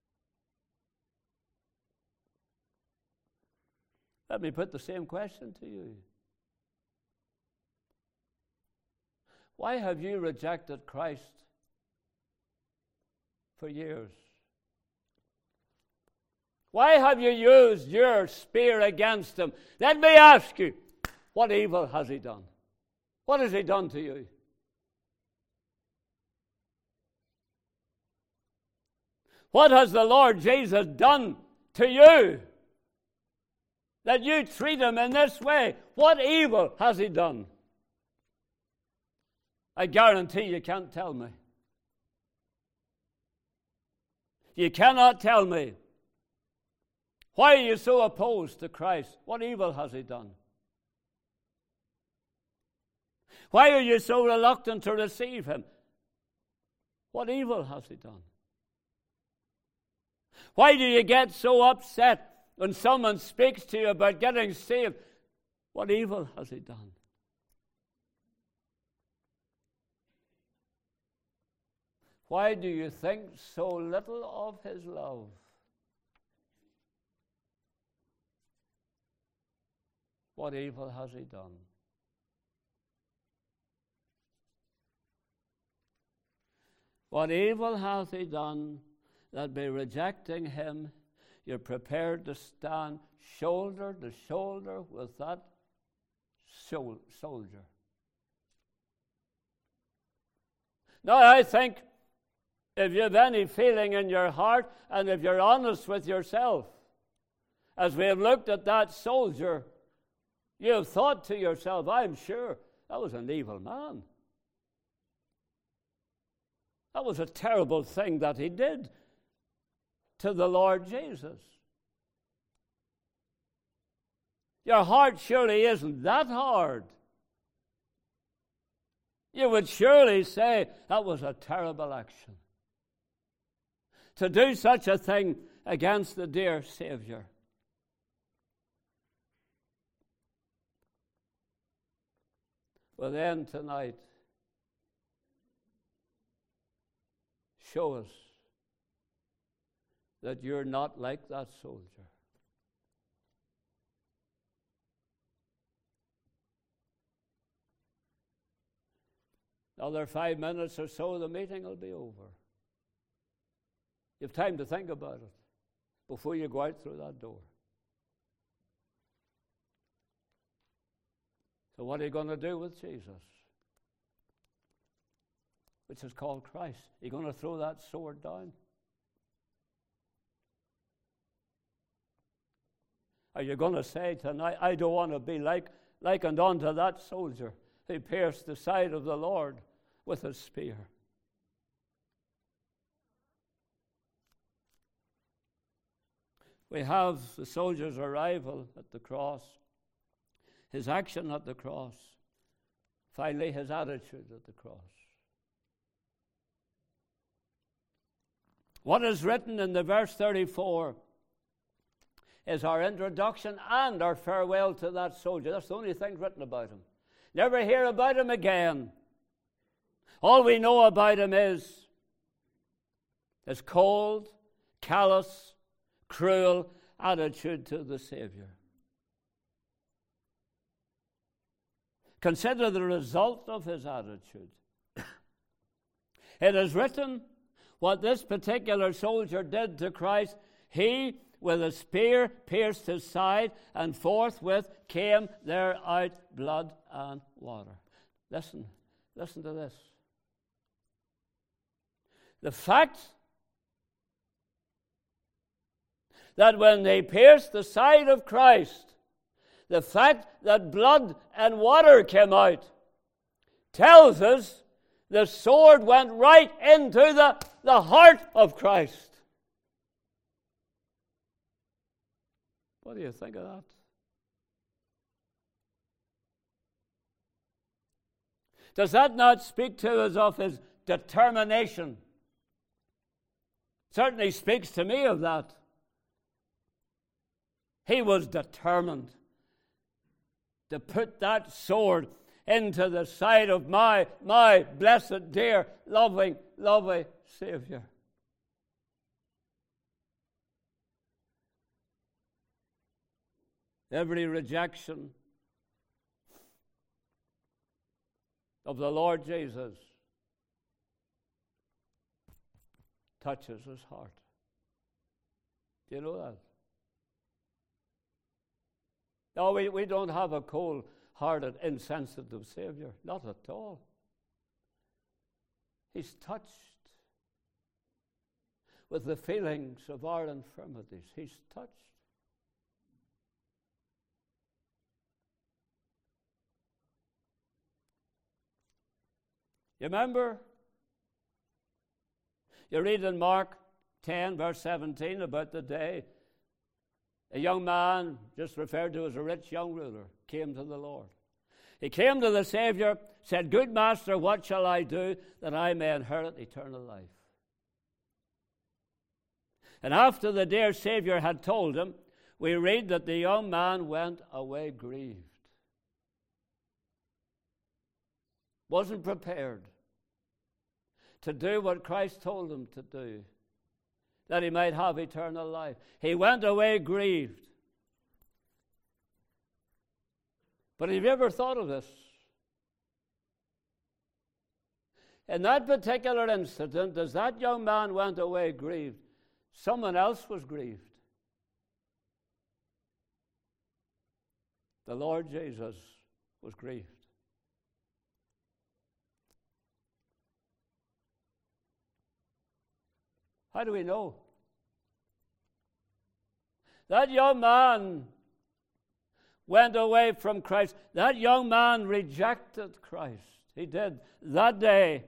Let me put the same question to you. Why have you rejected Christ for years? Why have you used your spear against him? Let me ask you, what evil has he done? What has he done to you? What has the Lord Jesus done to you that you treat him in this way? What evil has he done? I guarantee you can't tell me. You cannot tell me. Why are you so opposed to Christ? What evil has he done? Why are you so reluctant to receive him? What evil has he done? Why do you get so upset when someone speaks to you about getting saved? What evil has he done? Why do you think so little of his love? What evil has he done? What evil hath he done that by rejecting him you're prepared to stand shoulder to shoulder with that sol- soldier? Now I think if you have any feeling in your heart and if you're honest with yourself, as we have looked at that soldier, you have thought to yourself, I'm sure that was an evil man. That was a terrible thing that he did to the Lord Jesus. Your heart surely isn't that hard. You would surely say that was a terrible action. To do such a thing against the dear Savior. Well, then tonight, show us that you're not like that soldier. Another five minutes or so, the meeting will be over. You have time to think about it before you go out through that door. So what are you going to do with Jesus, which is called Christ? Are you going to throw that sword down? Are you going to say tonight, I don't want to be like likened unto that soldier who pierced the side of the Lord with a spear? We have the soldier's arrival at the cross, his action at the cross, finally his attitude at the cross. What is written in the verse thirty-four is our introduction and our farewell to that soldier. That's the only thing written about him. Never hear about him again. All we know about him is his cold, callous, cruel attitude to the Savior. Consider the result of his attitude. It is written what this particular soldier did to Christ. He, with a spear, pierced his side, and forthwith came there out blood and water. Listen, listen to this. The fact that when they pierced the side of Christ, the fact that blood and water came out tells us the sword went right into the, the heart of Christ. What do you think of that? Does that not speak to us of his determination? Certainly speaks to me of that. He was determined to put that sword into the side of my, my blessed, dear, loving, loving Savior. Every rejection of the Lord Jesus touches his heart. Do you know that? No, we, we don't have a cold-hearted, insensitive Savior. Not at all. He's touched with the feelings of our infirmities. He's touched. You remember? You read in Mark ten, verse seventeen, about the day a young man, just referred to as a rich young ruler, came to the Lord. He came to the Savior, said, "Good Master, what shall I do that I may inherit eternal life?" And after the dear Savior had told him, we read that the young man went away grieved. Wasn't prepared to do what Christ told him to do, that he might have eternal life. He went away grieved. But have you ever thought of this? In that particular incident, as that young man went away grieved, someone else was grieved. The Lord Jesus was grieved. How do we know? That young man went away from Christ. That young man rejected Christ. He did that day.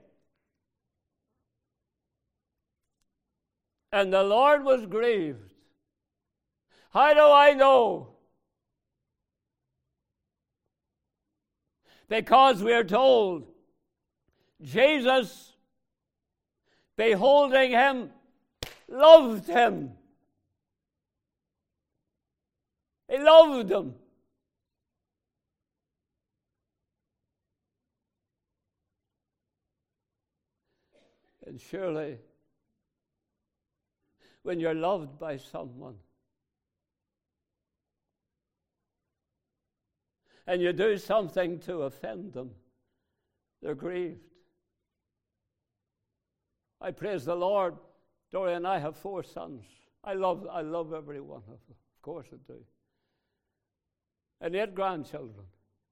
And the Lord was grieved. How do I know? Because we are told Jesus, beholding him, loved him. He loved him. And surely, when you're loved by someone and you do something to offend them, they're grieved. I praise the Lord. Dorian and I have four sons. I love, I love every one of them. Of course I do. And eight grandchildren.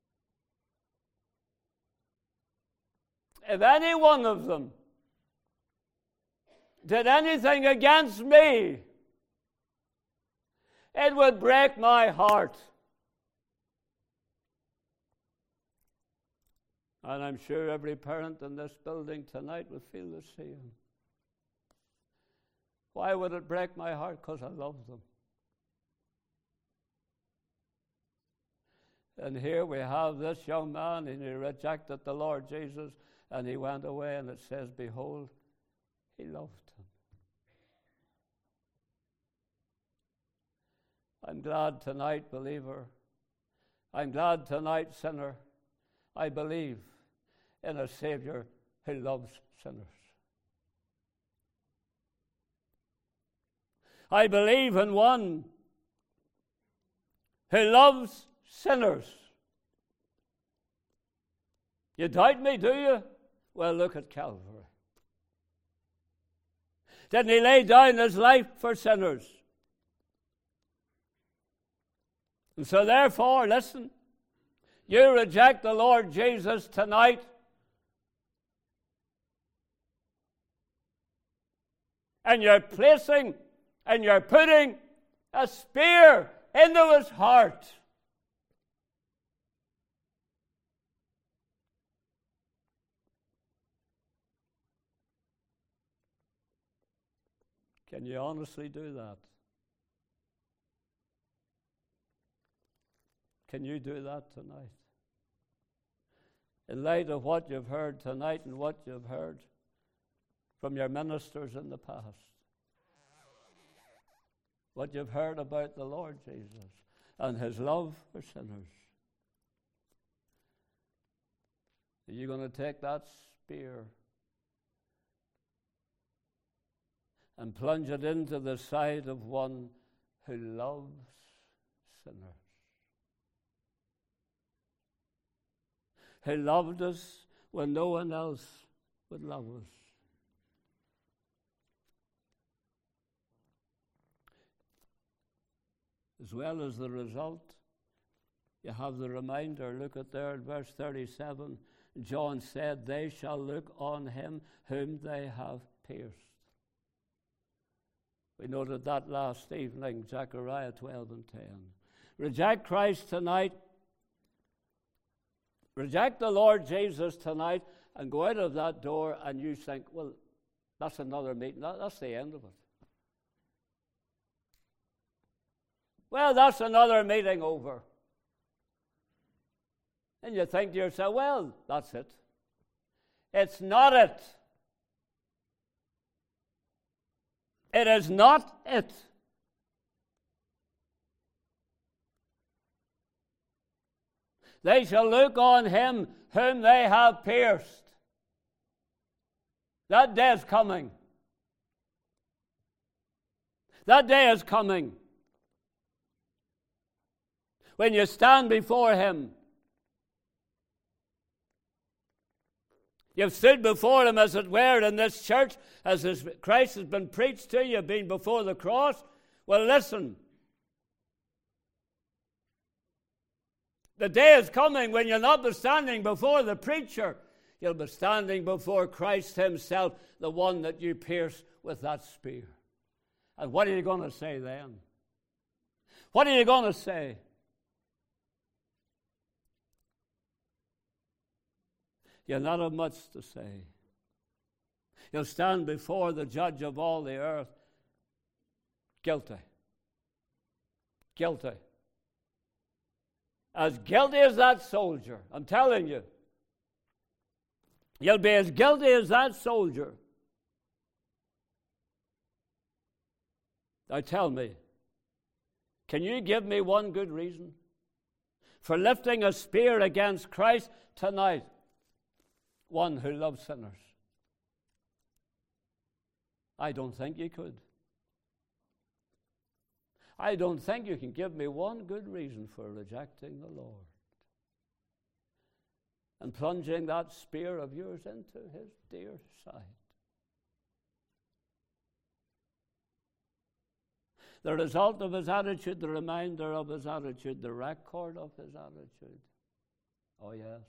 If any one of them did anything against me, it would break my heart. And I'm sure every parent in this building tonight would feel the same. Why would it break my heart? Because I love them. And here we have this young man, and he rejected the Lord Jesus, and he went away, and it says, behold, he loved him. I'm glad tonight, believer. I'm glad tonight, sinner. I believe in a Savior who loves sinners. I believe in one who loves sinners. You doubt me, do you? Well, look at Calvary. Didn't he lay down his life for sinners? And so therefore, listen, you reject the Lord Jesus tonight, and you're placing and you're putting a spear into his heart. Can you honestly do that? Can you do that tonight? In light of what you've heard tonight and what you've heard from your ministers in the past, what you've heard about the Lord Jesus and his love for sinners, are you going to take that spear and plunge it into the side of one who loves sinners? Who loved us when no one else would love us. As well as the result You have the reminder. Look at there in verse thirty-seven. John said, they shall look on him whom they have pierced. We noted that last evening, Zechariah twelve and ten. Reject Christ tonight. Reject the Lord Jesus tonight and go out of that door and you think, well, that's another meeting. That, that's the end of it. Well, that's another meeting over. And you think to yourself, well, that's it. It's not it. It is not it. They shall look on him whom they have pierced. That day is coming. That day is coming. When you stand before him, you've stood before him, as it were, in this church, as his, Christ has been preached to you, been before the cross. Well, listen. The day is coming when you'll not be standing before the preacher. You'll be standing before Christ himself, the one that you pierced with that spear. And what are you going to say then? What are you going to say? You'll not have much to say. You'll stand before the judge of all the earth, guilty. Guilty. As guilty as that soldier, I'm telling you. You'll be as guilty as that soldier. Now tell me, can you give me one good reason for lifting a spear against Christ tonight? One who loves sinners. I don't think you could. I don't think you can give me one good reason for rejecting the Lord and plunging that spear of yours into his dear side. The result of his attitude, the reminder of his attitude, the record of his attitude. Oh, yes.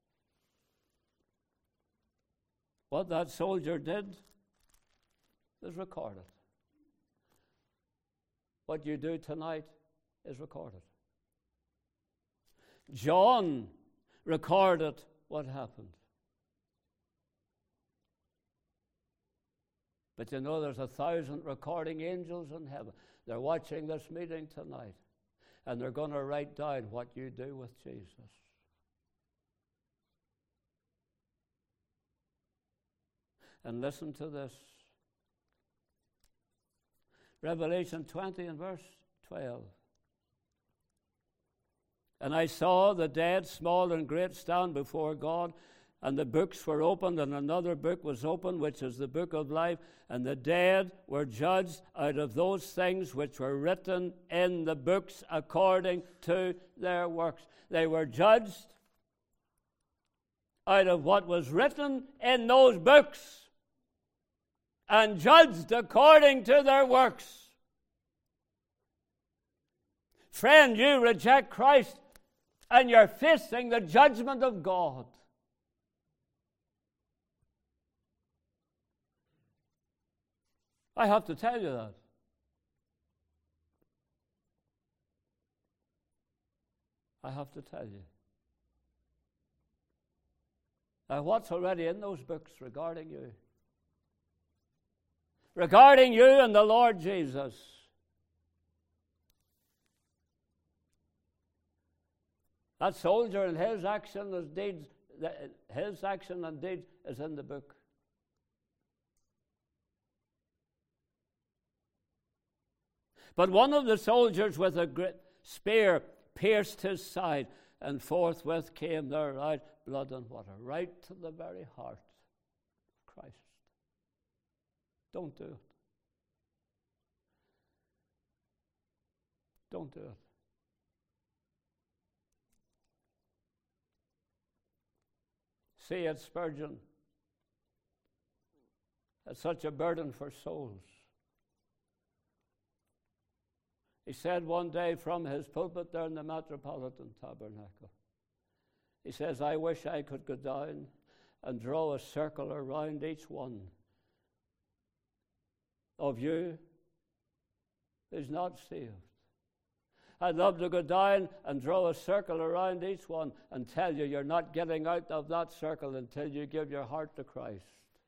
What that soldier did is recorded. What you do tonight is recorded. John recorded what happened. But you know, there's a thousand recording angels in heaven. They're watching this meeting tonight, and they're going to write down what you do with Jesus. And listen to this. Revelation twenty and verse twelve. And I saw the dead, small and great, stand before God, and the books were opened, and another book was opened, which is the book of life. And the dead were judged out of those things which were written in the books according to their works. They were judged out of what was written in those books and judged according to their works. Friend, you reject Christ and you're facing the judgment of God. I have to tell you that. I have to tell you. Now, what's already in those books regarding you? Regarding you and the Lord Jesus. That soldier and his action and deeds, his action and deeds is in the book. But one of the soldiers with a great spear pierced his side, and forthwith came there out blood and water, right to the very heart of Christ. Don't do it. Don't do it. C H Spurgeon had such a burden for souls. He said one day from his pulpit there in the Metropolitan Tabernacle, he says, I wish I could go down and draw a circle around each one of you who's not saved. I'd love to go down and draw a circle around each one and tell you you're not getting out of that circle until you give your heart to Christ.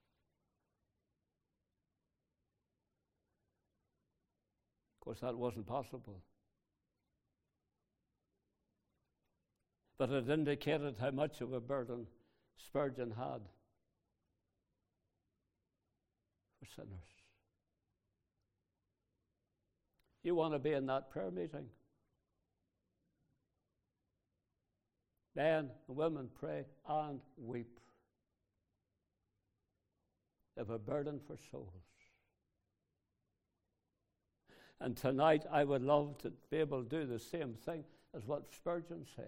Of course, that wasn't possible. But it indicated how much of a burden Spurgeon had for sinners. You want to be in that prayer meeting? Men and women pray and weep. They have a burden for souls. And tonight I would love to be able to do the same thing as what Spurgeon said.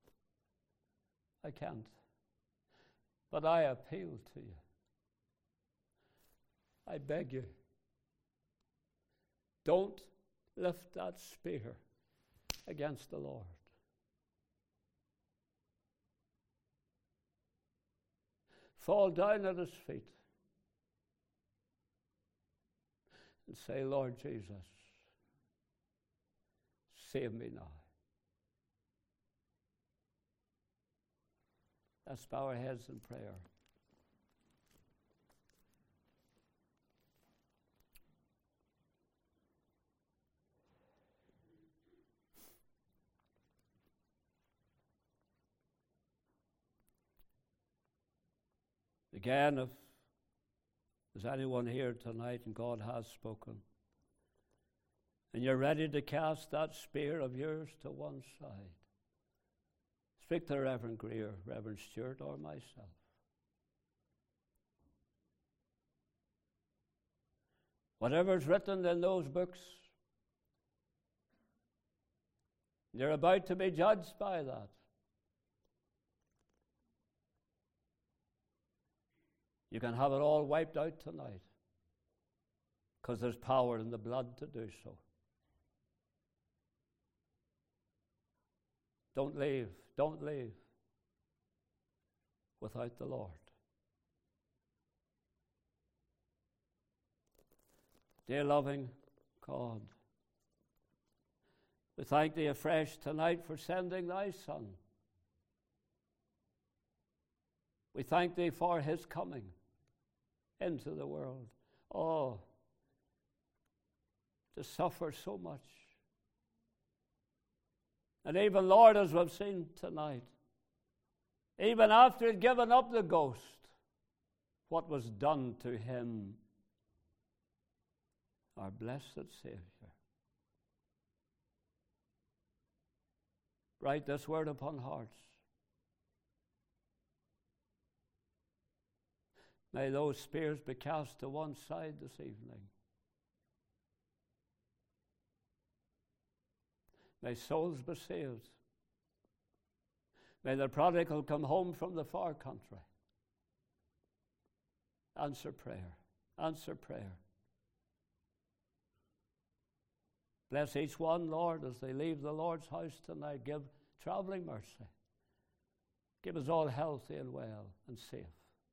I can't. But I appeal to you. I beg you, don't lift that spear against the Lord. Fall down at his feet and say, Lord Jesus, save me now. Let's bow our heads in prayer. Again, if there's anyone here tonight and God has spoken, and you're ready to cast that spear of yours to one side, speak to Reverend Greer, Reverend Stewart, or myself. Whatever's written in those books, you're about to be judged by that. You can have it all wiped out tonight because there's power in the blood to do so. Don't leave, don't leave without the Lord. Dear loving God, we thank thee afresh tonight for sending thy Son. We thank thee for his coming into the world. Oh, to suffer so much. And even, Lord, as we've seen tonight, even after he'd given up the ghost, what was done to him, our blessed Savior. Write this word upon hearts. May those spears be cast to one side this evening. May souls be saved. May the prodigal come home from the far country. Answer prayer. Answer prayer. Bless each one, Lord, as they leave the Lord's house tonight. Give traveling mercy. Give us all healthy and well and safe.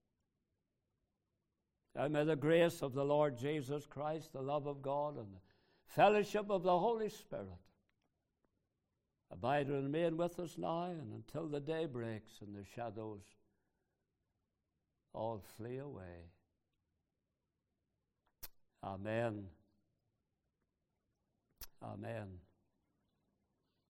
And may the grace of the Lord Jesus Christ, the love of God, and the fellowship of the Holy Spirit abide and remain with us now and until the day breaks and the shadows all flee away. Amen. Amen.